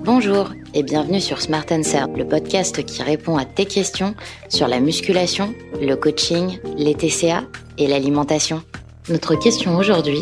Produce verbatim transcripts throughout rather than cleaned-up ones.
Bonjour et bienvenue sur Smart Answer, le podcast qui répond à tes questions sur la musculation, le coaching, les T C A et l'alimentation. Notre question aujourd'hui: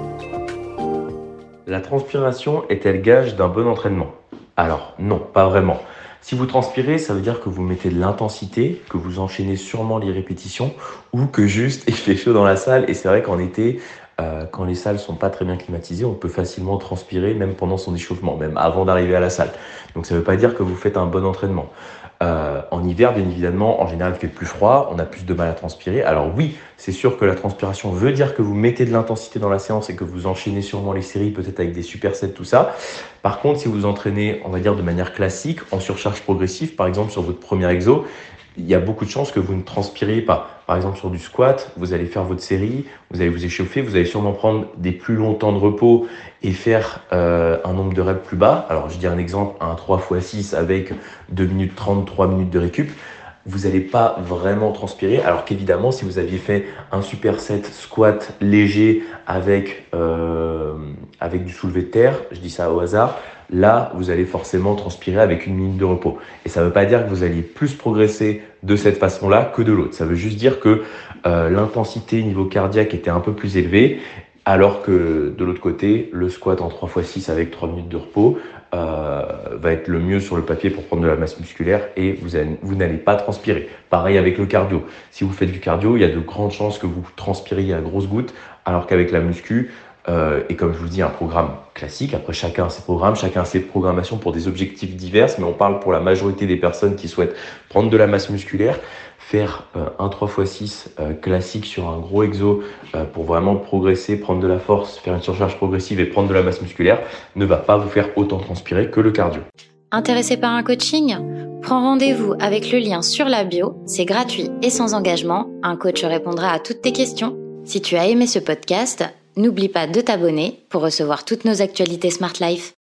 la transpiration est-elle gage d'un bon entraînement? Alors non, pas vraiment. Si vous transpirez, ça veut dire que vous mettez de l'intensité, que vous enchaînez sûrement les répétitions ou que juste il fait chaud dans la salle. Et c'est vrai qu'en été, euh, quand les salles sont pas très bien climatisées, on peut facilement transpirer même pendant son échauffement, même avant d'arriver à la salle. Donc ça ne veut pas dire que vous faites un bon entraînement. Euh, en hiver, bien évidemment, en général, il fait plus froid, on a plus de mal à transpirer. Alors oui, c'est sûr que la transpiration veut dire que vous mettez de l'intensité dans la séance et que vous enchaînez sûrement les séries, peut-être avec des supersets, tout ça. Par contre, si vous entraînez, on va dire de manière classique, en surcharge progressive, par exemple sur votre premier exo, il y a beaucoup de chances que vous ne transpiriez pas. Par exemple, sur du squat, vous allez faire votre série, vous allez vous échauffer, vous allez sûrement prendre des plus longs temps de repos et faire euh, un nombre de reps plus bas. Alors, je dis un exemple, un trois fois six avec deux minutes trente, trois minutes de récup. Vous n'allez pas vraiment transpirer, alors qu'évidemment, si vous aviez fait un superset squat léger avec, euh, avec du soulevé de terre, je dis ça au hasard, là, vous allez forcément transpirer avec une minute de repos. Et ça ne veut pas dire que vous alliez plus progresser de cette façon-là que de l'autre. Ça veut juste dire que euh, l'intensité niveau cardiaque était un peu plus élevée, alors que de l'autre côté, le squat en trois fois six avec trois minutes de repos euh, va être le mieux sur le papier pour prendre de la masse musculaire et vous, allez, vous n'allez pas transpirer. Pareil avec le cardio. Si vous faites du cardio, il y a de grandes chances que vous transpiriez à grosses gouttes, alors qu'avec la muscu, Euh, et comme je vous dis, un programme classique, après chacun a ses programmes, chacun a ses programmations pour des objectifs divers, mais on parle pour la majorité des personnes qui souhaitent prendre de la masse musculaire, faire euh, un trois fois six euh, classique sur un gros exo euh, pour vraiment progresser, prendre de la force, faire une surcharge progressive et prendre de la masse musculaire ne va pas vous faire autant transpirer que le cardio. Intéressé par un coaching? Prends rendez-vous avec le lien sur la bio, c'est gratuit et sans engagement, un coach répondra à toutes tes questions. Si tu as aimé ce podcast, n'oublie pas de t'abonner pour recevoir toutes nos actualités Smart Life.